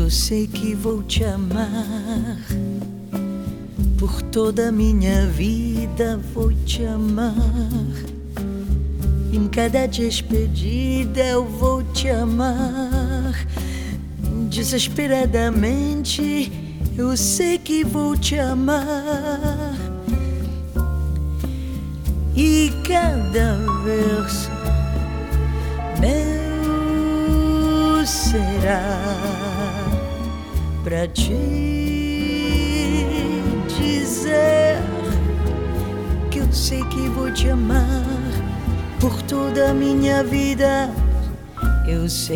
sei que vou te amar, por toda a minha vida vou te amar. Em cada despedida eu vou te amar. Desesperadamente eu sei que vou te amar. E cada verso meu será pra te dizer que eu sei que vou te amar por toda a minha vida. Eu sei